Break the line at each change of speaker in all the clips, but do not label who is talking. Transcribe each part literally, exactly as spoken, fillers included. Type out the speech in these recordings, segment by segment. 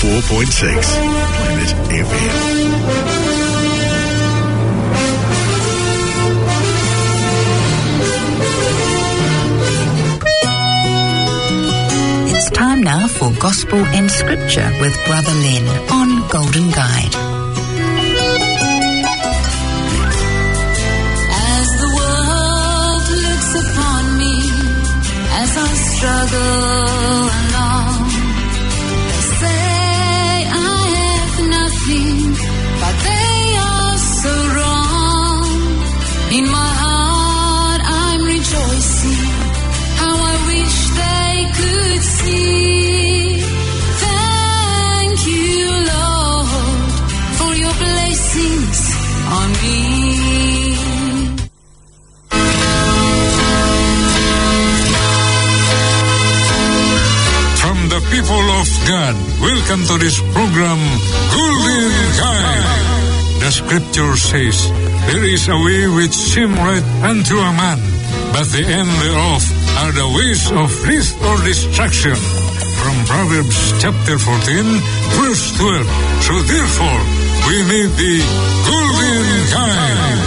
four point six Planet F M.
It's time now for Gospel and Scripture with Brother Len on Golden Guide.
As the world looks upon me, as I struggle along, they say I have nothing, but they are so wrong. In my heart I'm rejoicing, how I wish they could see. Thank you, Lord, for your blessings on me.
From the people of God, welcome to this program, Golden Guide. The scripture says, there is a way which seems right unto a man, but the end thereof are the ways of death or destruction. From Proverbs chapter fourteen, verse twelve. So therefore, we need the Golden Guide.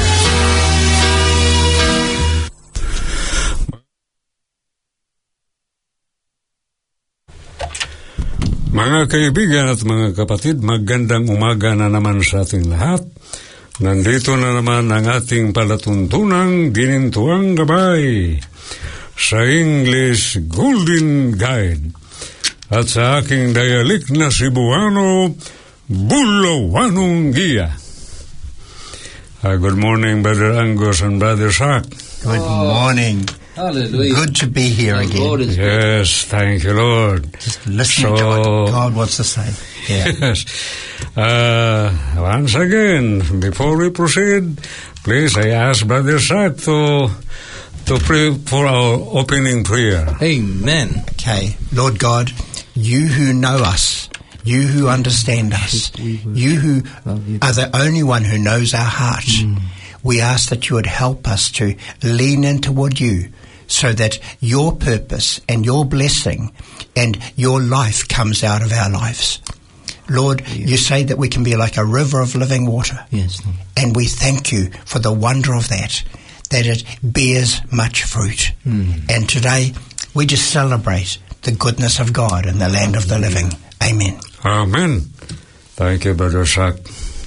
Mga kaibigan at mga kapatid, magandang umaga na naman sa ating lahat. Nandito na naman ang ating palatuntunang ginintuang gabay sa English Golden Guide. At sa aking dialect na Cebuano, Bulawanong Giya. Uh, good morning, Brother Angus and Brother Sak.
Good morning.
Hallelujah.
Good to be here
The
again.
Lord is
Yes, thank you, Lord.
Just listening
So-
to what God wants to say. Yeah.
Yes. Uh, once again, before we proceed, please, I ask Brother Sak to to pray for our opening prayer.
Amen.
Okay. Lord God, you who know us, you who understand us, you who are the only one who knows our heart, we ask that you would help us to lean in toward you so that your purpose and your blessing and your life comes out of our lives. Lord, you say that we can be like a river of living water.
Yes.
And we thank you for the wonder of that, that it bears much fruit.
Mm.
And today, we just celebrate the goodness of God in the land of the living. Amen.
Amen. Thank you, Brother Sak.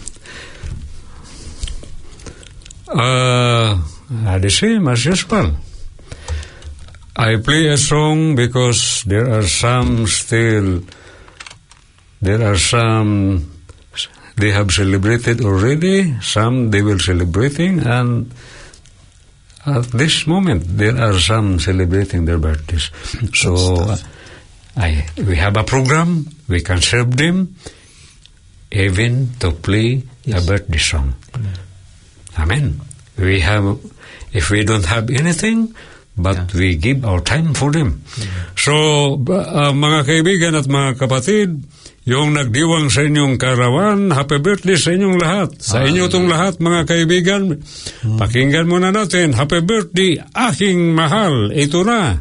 Uh, the same as usual. I play a song because there are some still, there are some, they have celebrated already, some they will celebrating, and at this moment there are some celebrating their birthdays. So uh, I, we have a program, we can serve them, even to play a birthday song. Amen. We have, if we don't have anything, but yeah. we give our time for them. Yeah. So, uh, mga kaibigan at mga kapatid, yung nagdiwang sa inyong karawan, happy birthday sa inyong lahat. Sa inyo itong lahat, mga kaibigan, hmm. pakinggan muna natin, happy birthday, aking mahal. Ito na.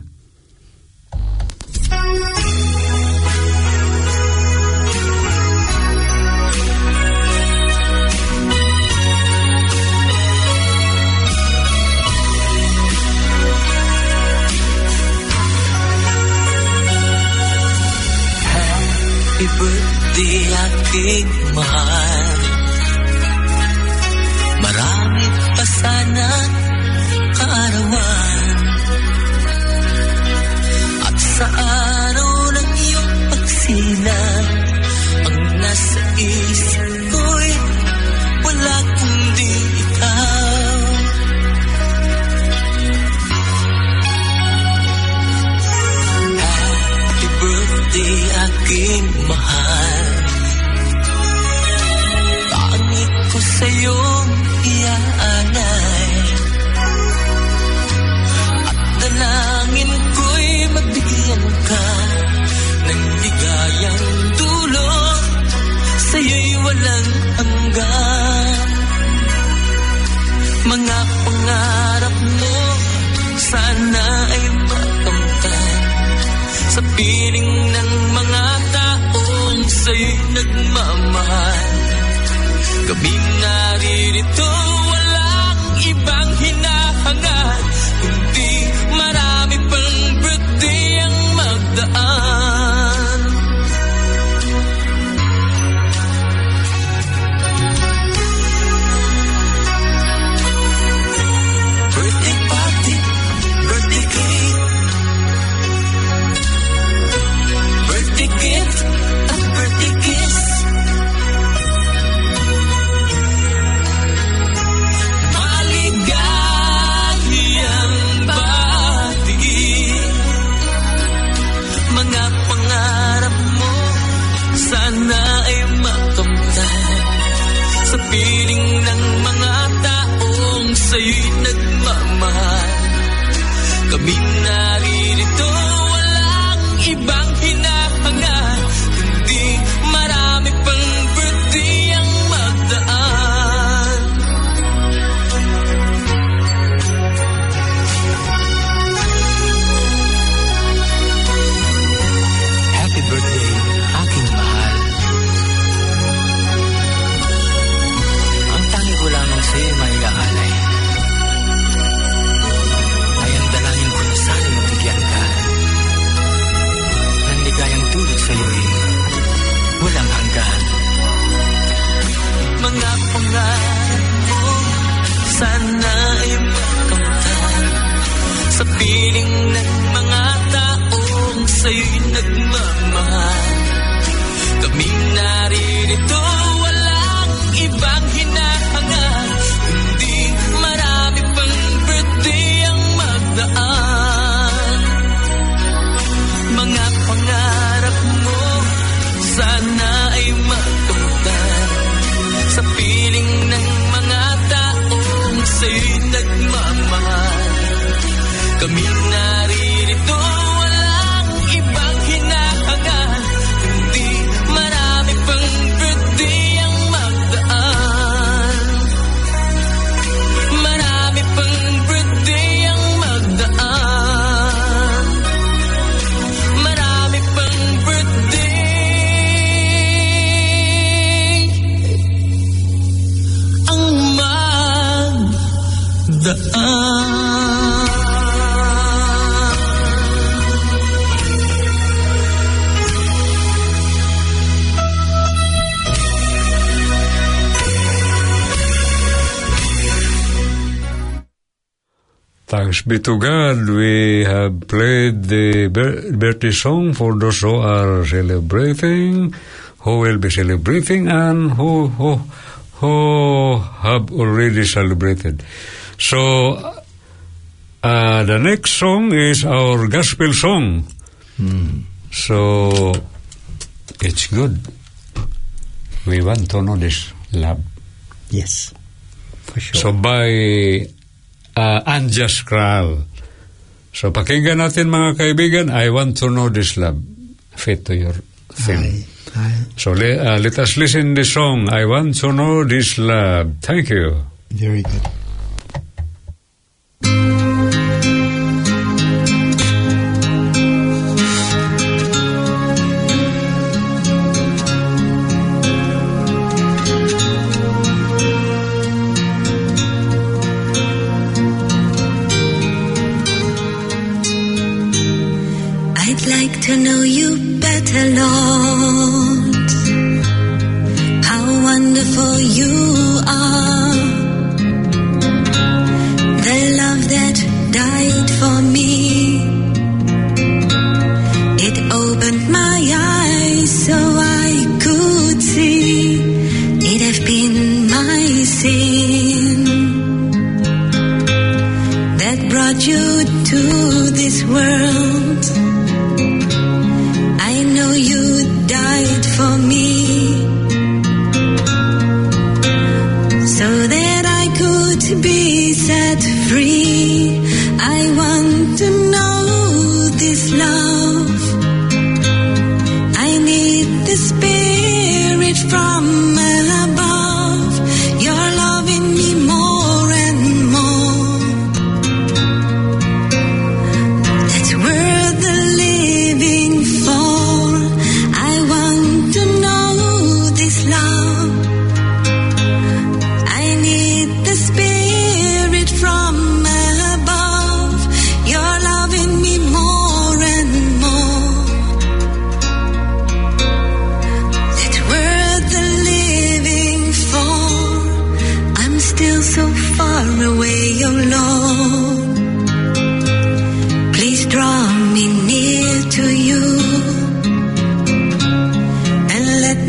Happy birthday, aking mahal. Marami pa sana kaarawan. At sa araw ng iyong pagsilang, ang nasa isip ko'y wala kundi ikaw. Happy birthday, aking mahal. Pangit ko sa'yong iaalay, at dalangin ko'y mabigyan ka ng ligayang dulot, sa'yo'y walang hanggan. Mga pangarap mo sana ay makamtan sa piling ng mga taong sa'yo'y Kaming naririto, walang ibang hinahangad, kundi marami pang birthday ang magdaan. Birthday party, birthday cake, birthday gift at birthday kiss. Maligayang bati, mga pangarap mo sana ay makamtan. Sa piling ng mga taong sa'yo'y nagmamahal, kaming naririto, walang ibang hinahangad, kundi marami pang birthday ang magdaan. Happy birthday, aking mahal. Ang tangi ko lamang sa'yo may aalay ay ang dalangin ko na sana'y mabigyan ka ng ligayang tulog sa'yo'y walang hanggan. Mga pangarap mo sana ay makamtan, sa piling ng mga taong sa'yo'y nagmamahal, kaming naririto, walang ibang hinahangad, kundi marami pang birthday ang magdaan. Mga pangarap mo sana ay makamtan, sa piling ng mga taong sa'yo'y nagmamahal, kaming naririto, walang ibang hinahangad, kundi marami pang birthday ang magdaan. Marami pang birthday ang magdaan. Marami pang birthday ang magdaan.
Thanks be to God, we have played the bir- birthday song for those who are celebrating, who will be celebrating, and who who who have already celebrated. So, uh, the next song is our gospel song.
Mm.
So, it's good. We want to know this love.
Yes, for sure.
So, by uh, Unjust Kral. So, pakinggan natin mga kaibigan, I want to know this love. Fit to your thing.
Aye, aye.
So, le, uh, let us listen the song, I want to know this love. Thank you.
Very good.
I'd like to know you better, Lord. How wonderful you are. The love that died for me. It opened my eyes so I could see. It have been my sin that brought you to this world. I know you died for me so that I could be set free. I want to know this love. I need the Spirit from above. You're loving me more and more. That's worth the living for. I want to know this love.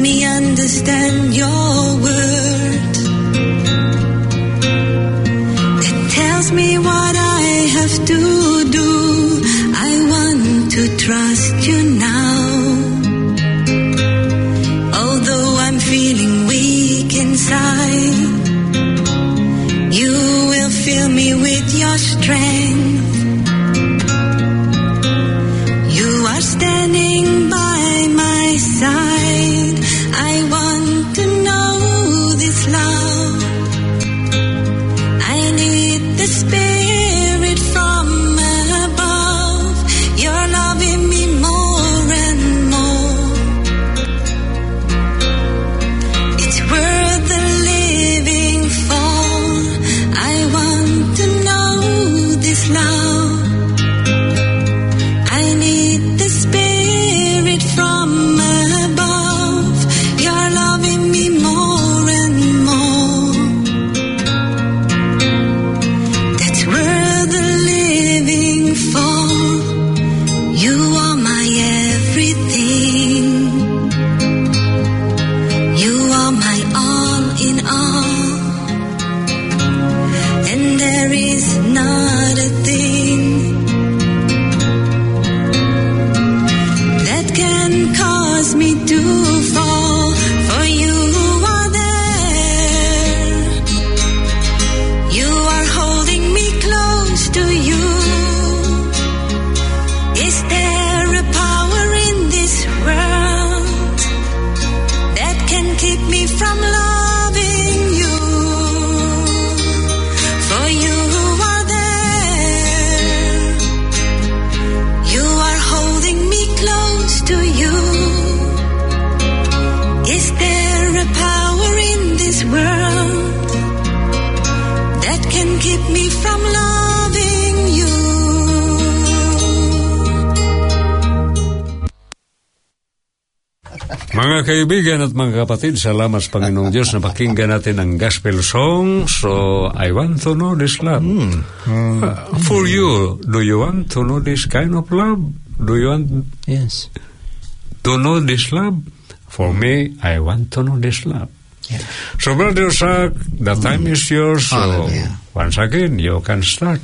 me understand your word that tells me what I have to do. I want to trust you now. Although I'm feeling weak inside, you will fill me with your strength. You are standing by my side. I want to know this love. I need the Spirit from above. You're loving me more and more. It's worth the living for. I want to know this love. I need the Spirit from above. You're loving me more and more. That's worth the living for. You are my everything. You are my all in all. And there is not a thing that can cause me to fall, for you are there. You are holding me close to you. Is there a power in this world that can keep me from loving you? For you are there. You are holding me close to you. Is there a power in this world that can keep me from loving you?
Mga kaibigan at mga kapatid, salamat sa Panginoong Diyos na pakinggan natin ang gospel song. So, I want to know this love.
Mm. Mm.
Uh, for you, do you want to know this kind of love? Do you want
Yes.
to know this love? For me, I want to know this love.
Yeah.
So, Brother Zach, the time is yours. So,
Hallelujah.
once again, you can start.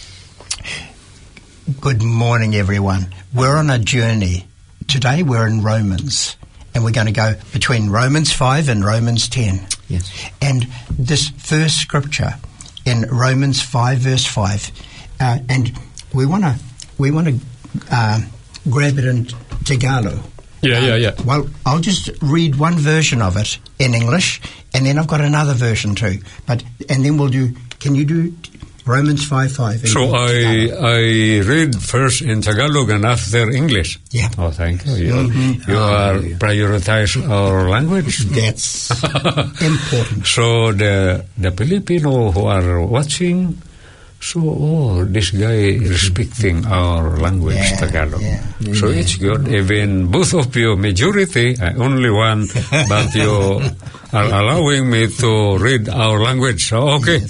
Good morning, everyone. We're on a journey. Today we're in Romans, and we're going to go between Romans five and Romans ten.
Yes.
And this first scripture in Romans five, verse five, uh, and we want to we want to uh, grab it in Tagalog.
Yeah, yeah, yeah.
Well, I'll just read one version of it in English, and then I've got another version too. But and then we'll do. Can you do Romans five five?
So I I read first in Tagalog and after English.
Yeah.
Oh, thank you. You,
Mhm.
you are prioritize our language.
That's important.
So the the Filipino who are watching, so oh, this guy respecting our language,
Yeah,
Tagalog.
yeah.
So it's good. Even both of you, majority, I only one, but you are allowing me to read our language. So okay.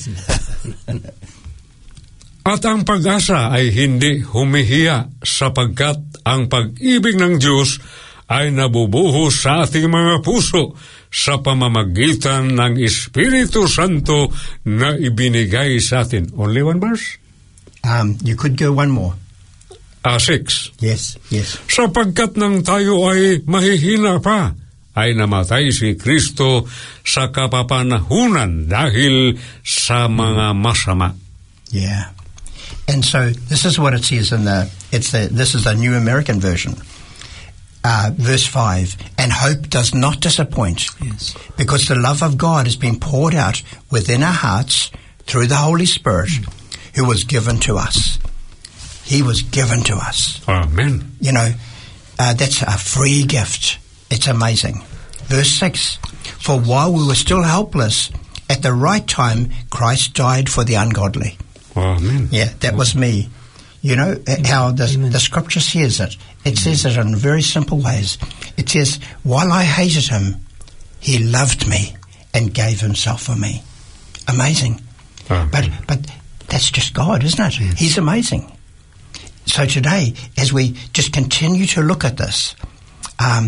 At ang pag-asa ay hindi humihiya sapagkat ang pag-ibig ng Diyos ay nabubuhos sa ating mga puso sa pamamagitan ng Espiritu Santo na ibinigay sa atin. Only one verse?
Um, you could go one more.
Ah, six.
Yes, yes.
Sapagkat nang tayo ay mahihina pa, ay namatay si Kristo sa kapapanahunan dahil sa mga masama.
Yeah. And so this is what it says in the, it's the, this is the New American Version. Uh, verse five, and hope does not disappoint,
Yes.
because the love of God has been poured out within our hearts through the Holy Spirit, who was given to us. He was given to us.
Amen.
You know, uh, that's a free gift. It's amazing. Verse six, for while we were still helpless, at the right time, Christ died for the ungodly.
Amen.
Yeah, that was me. You know how the, the scripture says it. It says it in very simple ways. It says, while I hated him, he loved me and gave himself for me. Amazing.
Amen.
But but that's just God, isn't it?
Yes.
He's amazing. So today, as we just continue to look at this, um,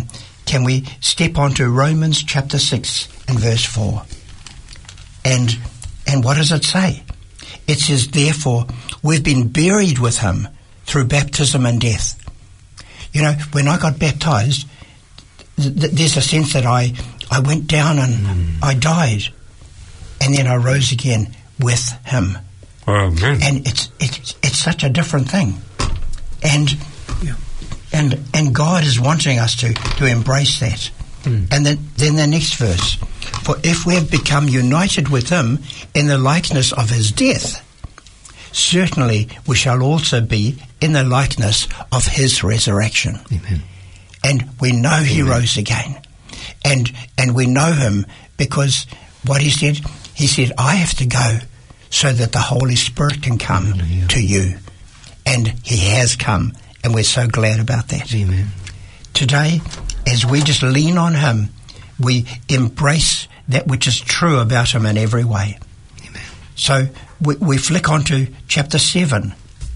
can we step on to Romans chapter six and verse four? And and what does it say? It says, therefore, we've been buried with him through baptism and death. You know, when I got baptized, th- th- there's a sense that I, I went down and mm. I died, and then I rose again with him.
Amen.
And it's it's it's such a different thing. And yeah. and and God is wanting us to, to embrace that. Mm. And then, then the next verse. For if we have become united with him in the likeness of his death, certainly we shall also be in the likeness of his resurrection.
Amen.
And we know
Amen.
he rose again. And and we know him because what he said, he said, I have to go so that the Holy Spirit can come Hallelujah. To you. And he has come, and we're so glad about that.
Amen.
Today, as we just lean on him, we embrace that which is true about him in every way.
Amen.
So we, we flick on to chapter seven,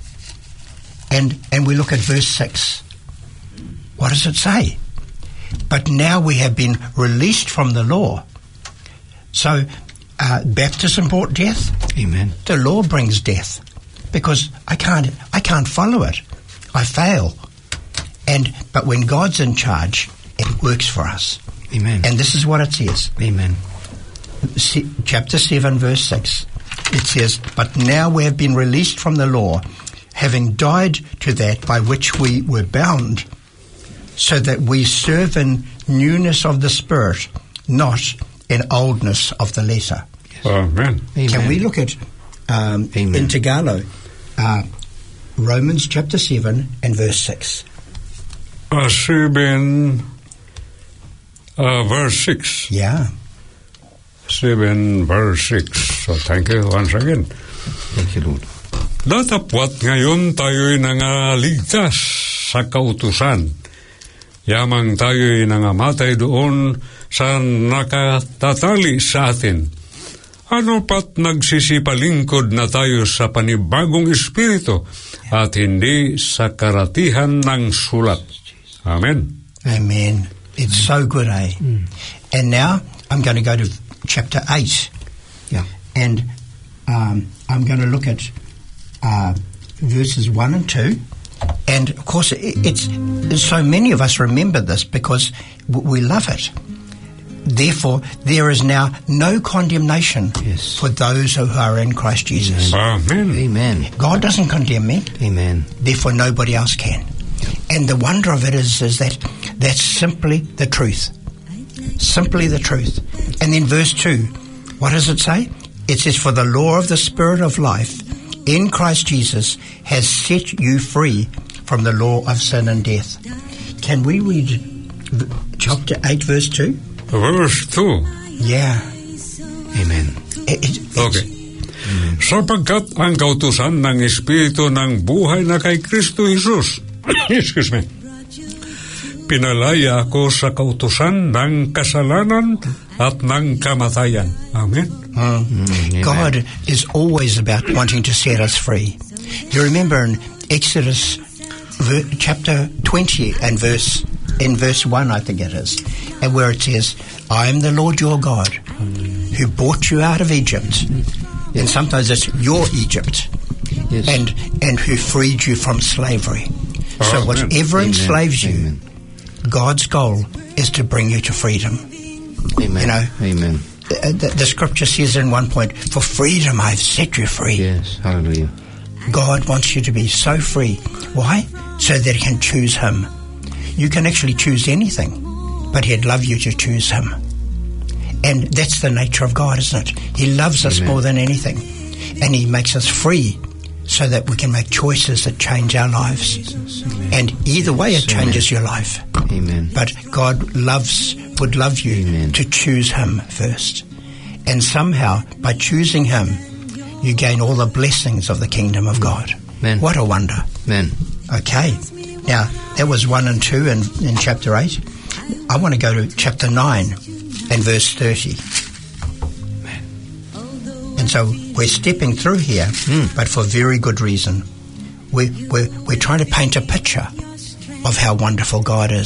and, and we look at verse six. What does it say? But now we have been released from the law. So uh, baptism brought death.
Amen.
The law brings death because I can't I can't follow it. I fail. And but when God's in charge, it works for us.
Amen.
And this is what it says.
Amen.
Se- chapter seven, verse six. It says, but now we have been released from the law, having died to that by which we were bound, so that we serve in newness of the Spirit, not in oldness of the letter.
Yes. Amen.
Amen. Can we look at, um, in Tagalog, uh, Romans chapter seven and verse six.
Uh, seven, uh, verse six.
Yeah.
seven, verse six. So thank you once again.
Thank you, Lord.
Datapwat ngayon tayo'y nangaligtas sa kautusan. Yamang tayo'y nangamatay doon sa nakatatali sa atin. Ano pat nagsisipalingkod na tayo sa panibagong espiritu at hindi sa karatihan ng sulat. Amen.
Amen. It's so good, eh? Mm. And now I'm going to go to chapter eight.
Yeah.
And um, I'm going to look at uh, verses one and two. And, of course, it, it's so many of us remember this because w- we love it. Therefore, there is now no condemnation
yes.
for those who are in Christ Jesus.
Amen.
Amen.
God doesn't condemn me.
Amen.
Therefore, nobody else can. And the wonder of it is, is that that's simply the truth. Simply the truth. And then verse two, what does it say? It says, for the law of the Spirit of life in Christ Jesus has set you free from the law of sin and death. Can we read chapter eight, verse two?
Verse two.
Yeah.
Amen.
It, it,
okay. Amen. Sapagkat ang kautusan ng Espiritu ng buhay na kay Kristo Jesus, excuse me, pinalaya ako sa kautusan ng kasalanan at ng kamatayan. Amen.
Mm. Mm, God is always about wanting to set us free. You remember in Exodus ver- chapter twenty and verse in verse one, I think it is, and where it says, I am the Lord your God who brought you out of Egypt. Yes. And sometimes it's your Egypt. Yes. And and who freed you from slavery. Oh, so whatever Amen. enslaves you, Amen. God's goal is to bring you to freedom.
Amen.
You know?
Amen.
The, the, the scripture says in one point, for freedom I've set you free.
Yes, hallelujah.
God wants you to be so free. Why? So that He can choose Him. You can actually choose anything, but He'd love you to choose Him. And that's the nature of God, isn't it? He loves us Amen. More than anything. And He makes us free so that we can make choices that change our lives. And either way it changes Amen. Your life.
Amen.
But God loves, would love you Amen. To choose Him first. And somehow, by choosing Him, you gain all the blessings of the kingdom of God.
Amen.
What a wonder.
Amen.
Okay. Now, that was one and two in, in chapter eight. I want to go to chapter nine and verse thirty.
Amen.
And so we're stepping through here, mm. but for very good reason. We, we're, we're trying to paint a picture of how wonderful God is.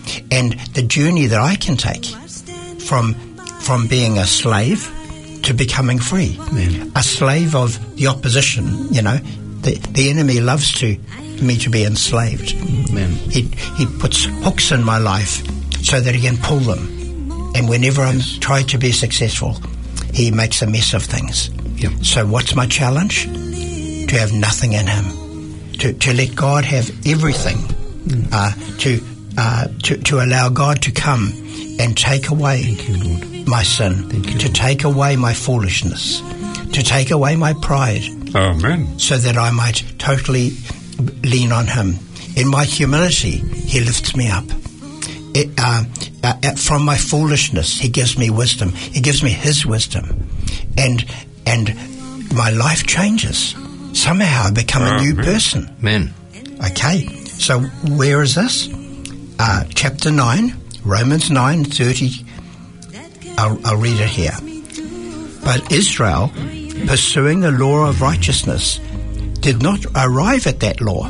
And the journey that I can take from from being a slave to becoming free.
Amen.
A slave of the opposition, you know. The, the enemy loves to me to be enslaved.
Amen.
He, he puts hooks in my life so that he can pull them. And whenever I'm trying to be successful, he makes a mess of things.
Yep.
So what's my challenge? To have nothing in him. To, to let God have everything.
Mm.
Uh, to, uh, to to allow God to come and take away
Thank you, Lord.
my sin.
Thank you,
to
Lord.
take away my foolishness. To take away my pride.
Amen.
So that I might totally lean on him. In my humility, he lifts me up. It, uh, uh, from my foolishness, he gives me wisdom. He gives me his wisdom. And and my life changes. Somehow I become a new
Amen.
person.
Amen.
Okay, so where is this? Uh, chapter nine, Romans nine thirty. I'll, I'll read it here. But Israel, pursuing the law of righteousness, did not arrive at that law.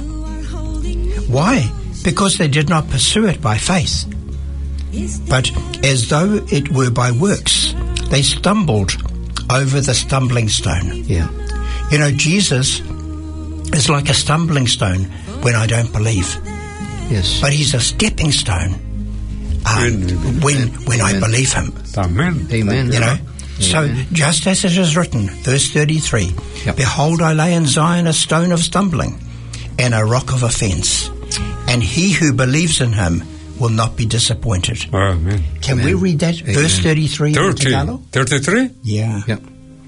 Why? Because they did not pursue it by faith, but as though it were by works. They stumbled over the stumbling stone.
Yeah.
You know, Jesus is like a stumbling stone when I don't believe,
Yes.
but he's a stepping stone um, when when I
Amen.
believe him.
Amen.
Amen.
You know, so
Amen.
just as it is written, verse thirty-three,
Yep.
behold, I lay in Zion a stone of stumbling and a rock of offense, and he who believes in him will not be disappointed.
Amen.
Can
Amen.
we read that?
Amen.
Verse thirty-three in
thirty.
Tagalog?
thirty-three?
Yeah.
Yeah.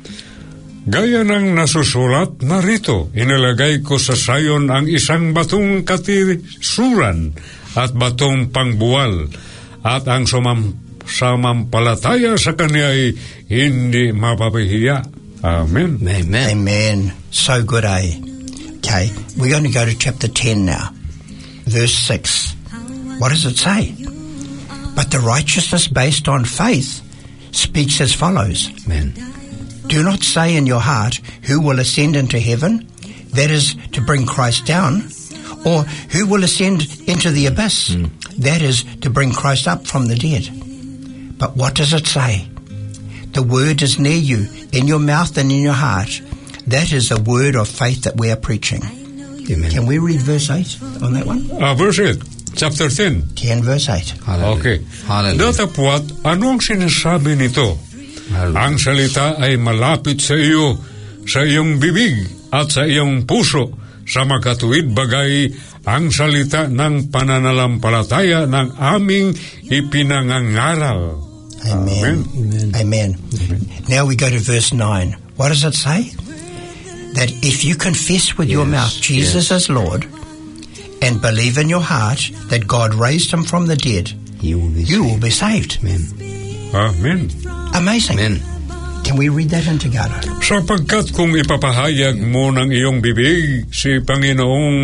Gaya ng nasusulat narito, inilagay ko sa sayon ang isang batong katisuran at batong pangbuwal, at ang sumam, samampalataya sa kanya ay hindi mapapahiya. Amen.
Amen.
Amen. So good, eh? Okay, we're going to go to chapter ten now. Verse six. What does it say? But the righteousness based on faith speaks as follows.
Amen.
Do not say in your heart, who will ascend into heaven? That is to bring Christ down. Or who will ascend into the abyss?
Mm.
That is to bring Christ up from the dead. But what does it say? The word is near you, in your mouth and in your heart. That is the word of faith that we are preaching.
Amen.
Can we read verse eight on that one?
Uh, verse eight, chapter ten.
ten verse eight.
Hallelujah.
Okay.
Hallelujah.
Datapwat, ano ang sinasabi nito?
Hallelujah.
Ang salita ay malapit sa iyo, sa iyong bibig at sa iyong puso, sa makatuwid bagay ang salita ng pananalampalataya ng aming ipinangangaral.
Amen.
Amen.
Amen. Now we go to verse nine. What does it say? That if you confess with your
Yes,
mouth Jesus
yes.
as Lord and believe in your heart that God raised him from the dead,
You will be
you will
saved.
be saved.
Amen.
Amen.
Amazing.
Amen.
Can we read that in Tagalog?
Sapagkat kung ipapahayag mo ng iyong bibig si Panginoong,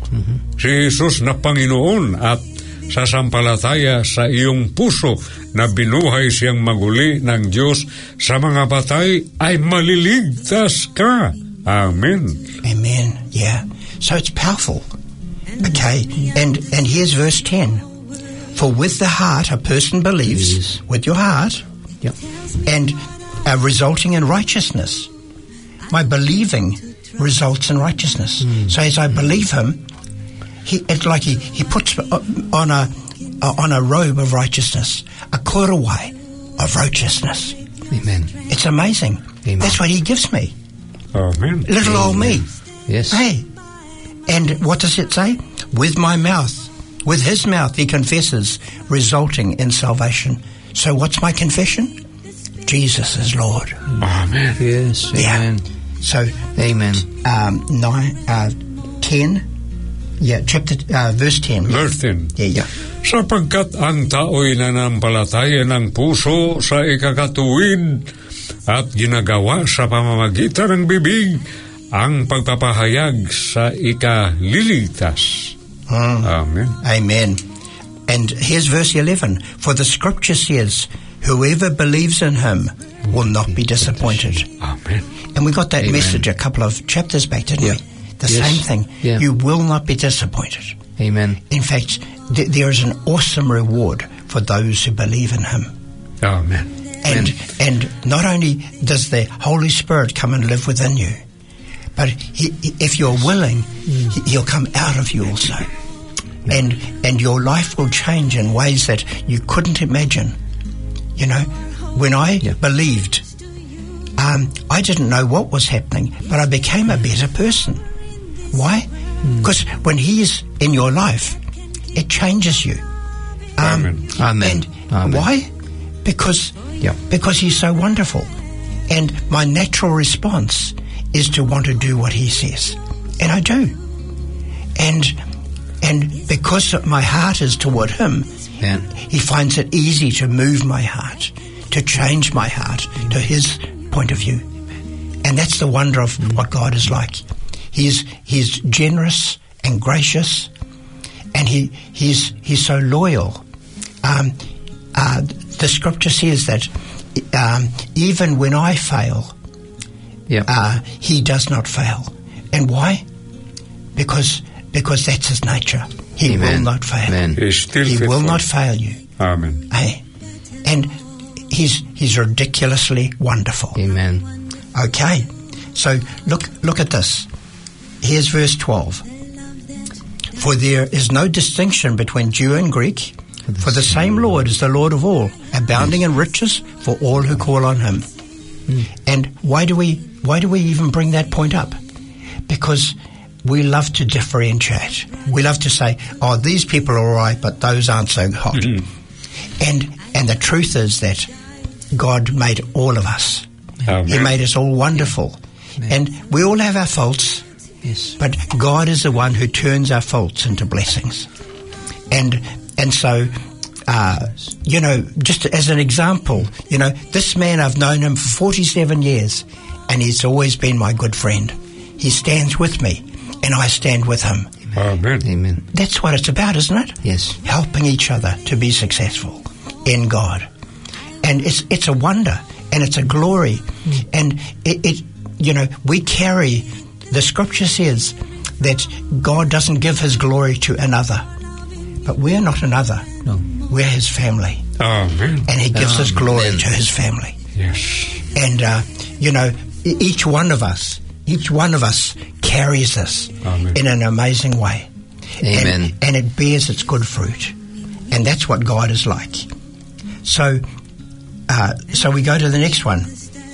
si Jesus na Panginoon, at sasampalataya sa iyong puso na binuhay siyang maguli ng Diyos sa mga patay, ay maliligtas ka. Amen.
Amen. Yeah. So it's powerful. Okay. And and here's verse ten. For with the heart a person believes,
Yes.
with your heart,
Yep.
and uh, resulting in righteousness. My believing results in righteousness. So as I believe him, he it's like he, he puts on a on a robe of righteousness, a korowai of righteousness.
Amen.
It's amazing.
Amen.
That's what he gives me.
Amen.
Little old me.
Yes.
Hey. And what does it say? With my mouth, with his mouth he confesses, resulting in salvation. So what's my confession? Jesus is Lord.
Amen.
Yes.
Yeah.
Amen.
So
Amen.
um, nine, uh, ten, yeah, chapter, uh, verse ten.
Verse ten.
Yeah, yeah.
Sapagkat ang tao'y nanampalataya ng puso sa ikakatuwid at ginagawa sa pamamagitan ng bibig ang pagpapahayag sa ikaliligtas.
Mm.
Amen.
Amen. And here's verse eleven. For the scripture says, whoever believes in him will not be disappointed.
Amen.
And we got that
Amen.
message a couple of chapters back, didn't
Yeah.
we? The
Yes.
same thing.
Yeah.
You will not be disappointed.
Amen.
In fact, th- there is an awesome reward for those who believe in him.
Amen.
And and not only does the Holy Spirit come and live within you, but he, if you're willing, he, he'll come out of you also. And and your life will change in ways that you couldn't imagine. You know, when I
Yeah.
believed, um, I didn't know what was happening, but I became a better person. Why? Because when he is in your life, it changes you. Um,
Amen.
Amen.
And
Amen.
why? Because
Yeah.
because he's so wonderful. And my natural response is to want to do what he says. And I do. And and because my heart is toward him,
Amen.
he finds it easy to move my heart, to change my heart to his point of view. And that's the wonder of what God is like. He's he's generous and gracious, and he he's he's so loyal. Um, uh, the scripture says that um, even when I fail,
Yeah.
uh, he does not fail. And why? Because because that's his nature. He
Amen.
will not fail.
Amen.
He's still
He
faithful.
will not fail you.
Amen.
Hey, and he's he's ridiculously wonderful.
Amen.
Okay, so look look at this. Here's verse twelve. For there is no distinction between Jew and Greek, for the same Lord is the Lord of all, abounding in riches for all who call on him. And why do we why do we even bring that point up? Because we love to differentiate. We love to say, oh, these people are all right, but those aren't so hot. And and the truth is that God made all of us.
Amen.
He made us all wonderful. And we all have our faults,
Yes.
but God is the one who turns our faults into blessings. And and so, uh, you know, just as an example, you know, this man, I've known him for forty-seven years, and he's always been my good friend. He stands with me, and I stand with him.
Amen.
Amen.
That's what it's about, isn't it?
Yes.
Helping each other to be successful in God. And it's it's a wonder, and it's a glory. And it, it, you know, we carry, the scripture says that God doesn't give his glory to another. But we're not another.
No.
We're his family.
Amen.
And he gives his glory
Amen.
to his family.
Yes.
And, uh, you know, e- each one of us, each one of us carries this
Amen.
in an amazing way.
Amen.
And, and it bears its good fruit. And that's what God is like. So, uh, so we go to the next one.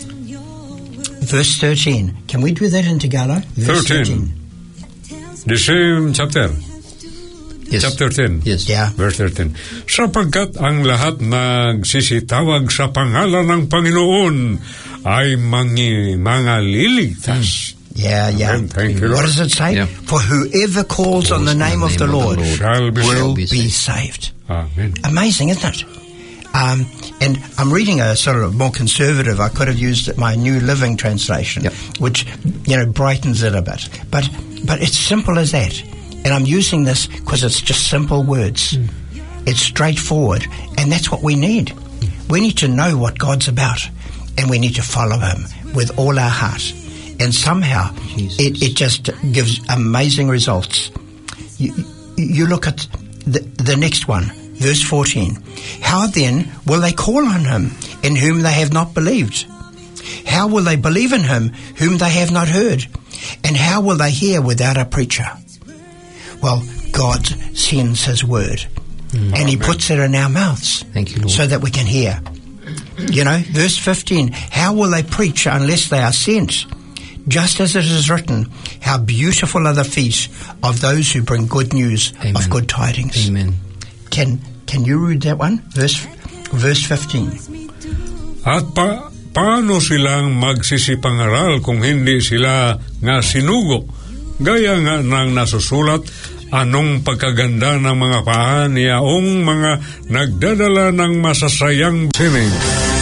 Verse thirteen. Can we do that in Tagalog? Verse
thirteen. The same chapter.
Yes.
Chapter ten.
Yes.
Yeah.
Verse thirteen. Sapagkat ang lahat nagsisitawag sa pangalan ng Panginoon ay mangi, mga liligtas.
Yeah, yeah.
Amen. Thank you,
What
Lord.
does it say?
Yeah.
For whoever calls on the name of the Lord
Shall be
will
saved.
be saved.
Amen.
Amazing, isn't it? Um, and I'm reading a sort of more conservative. I could have used my New Living Translation,
Yep.
which, you know, brightens it a bit. But but it's simple as that. And I'm using this because it's just simple words.
Mm.
It's straightforward. And that's what we need. We need to know what God's about. And we need to follow him with all our heart. And somehow
Jesus.
it, it just gives amazing results. You, you look at the, the next one, verse fourteen. How then will they call on him in whom they have not believed? How will they believe in him whom they have not heard? And how will they hear without a preacher? Well, God sends his word, and he puts it in our mouths.
Thank you, Lord.
So that we can hear. You know, verse fifteen, how will they preach unless they are sent? Just as it is written, how beautiful are the feet of those who bring good news
Amen.
of good tidings.
Amen.
Can can you read that one? Verse verse fifteen.
At pa, paano silang magsisipangaral kung hindi sila nga sinugo? Gaya nga nang nasusulat, anong pagkaganda ng mga paa niyaong mga nagdadala ng masasayang sining.